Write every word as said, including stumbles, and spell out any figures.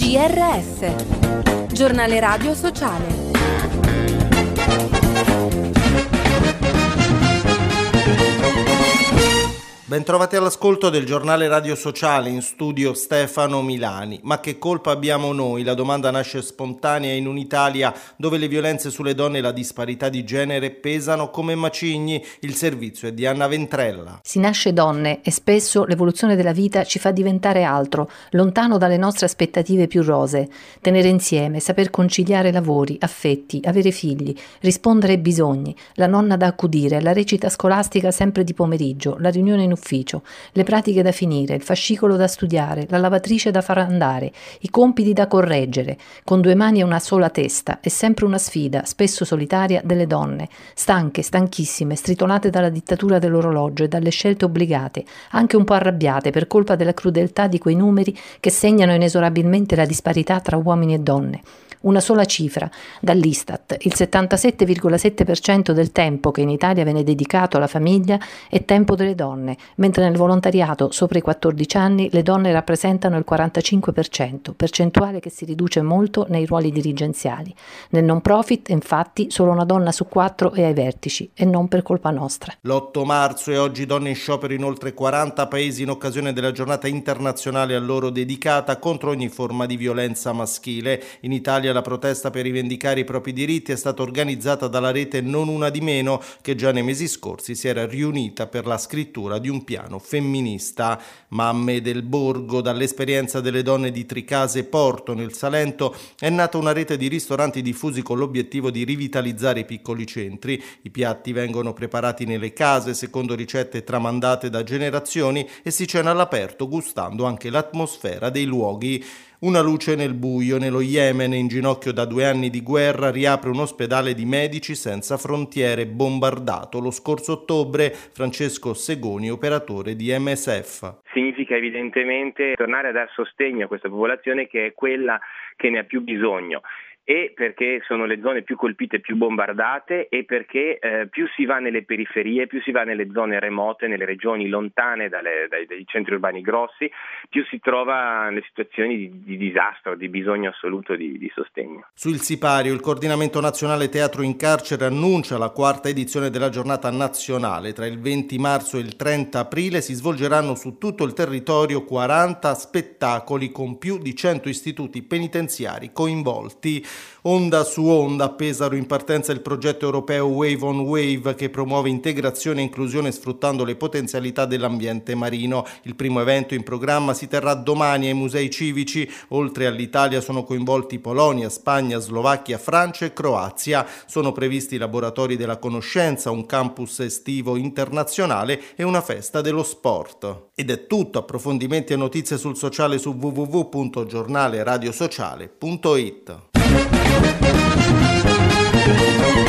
G R S, Giornale Radio Sociale. Bentrovati all'ascolto del Giornale Radio Sociale, in studio Stefano Milani. Ma che colpa abbiamo noi? La domanda nasce spontanea in un'Italia dove le violenze sulle donne e la disparità di genere pesano come macigni. Il servizio è di Anna Ventrella. Si nasce donne e spesso l'evoluzione della vita ci fa diventare altro, lontano dalle nostre aspettative più rosee. Tenere insieme, saper conciliare lavori, affetti, avere figli, rispondere ai bisogni, la nonna da accudire, la recita scolastica sempre di pomeriggio, la riunione in ufficio, le pratiche da finire, il fascicolo da studiare, la lavatrice da far andare, i compiti da correggere, con due mani e una sola testa, è sempre una sfida, spesso solitaria, delle donne, stanche, stanchissime, stritolate dalla dittatura dell'orologio e dalle scelte obbligate, anche un po' arrabbiate per colpa della crudeltà di quei numeri che segnano inesorabilmente la disparità tra uomini e donne. Una sola cifra, dall'Istat, il settantasette virgola sette per cento del tempo che in Italia viene dedicato alla famiglia è tempo delle donne, mentre nel volontariato sopra i quattordici anni le donne rappresentano il quarantacinque per cento, percentuale che si riduce molto nei ruoli dirigenziali. Nel non profit, infatti, solo una donna su quattro è ai vertici, e non per colpa nostra. L'otto marzo e oggi donne in sciopero in oltre quaranta paesi in occasione della giornata internazionale a loro dedicata contro ogni forma di violenza maschile. In Italia la protesta per rivendicare i propri diritti è stata organizzata dalla rete Non Una di Meno, che già nei mesi scorsi si era riunita per la scrittura di un piano femminista. Mamme del Borgo, dall'esperienza delle donne di Tricase e Porto nel Salento, è nata una rete di ristoranti diffusi con l'obiettivo di rivitalizzare i piccoli centri. I piatti vengono preparati nelle case secondo ricette tramandate da generazioni e si cena all'aperto gustando anche l'atmosfera dei luoghi. Una luce nel buio. Nello Yemen, in ginocchio da due anni di guerra, riapre un ospedale di Medici Senza Frontiere bombardato lo scorso ottobre. Francesco Segoni, operatore di M S F. Significa evidentemente tornare a dar sostegno a questa popolazione che è quella che ne ha più bisogno. E perché sono le zone più colpite, più bombardate, e perché eh, più si va nelle periferie, più si va nelle zone remote, nelle regioni lontane dalle, dai, dai centri urbani grossi, più si trova nelle situazioni di, di disastro, di bisogno assoluto di, di sostegno. Sul sipario, il Coordinamento Nazionale Teatro in Carcere annuncia la quarta edizione della giornata nazionale. Tra il venti marzo e il trenta aprile si svolgeranno su tutto il territorio quaranta spettacoli con più di cento istituti penitenziari coinvolti. Onda su onda, a Pesaro in partenza il progetto europeo Wave on Wave, che promuove integrazione e inclusione sfruttando le potenzialità dell'ambiente marino. Il primo evento in programma si terrà domani ai musei civici. Oltre all'Italia sono coinvolti Polonia, Spagna, Slovacchia, Francia e Croazia. Sono previsti laboratori della conoscenza, un campus estivo internazionale e una festa dello sport. Ed è tutto. Approfondimenti e notizie sul sociale su w w w punto giornale radio sociale punto it.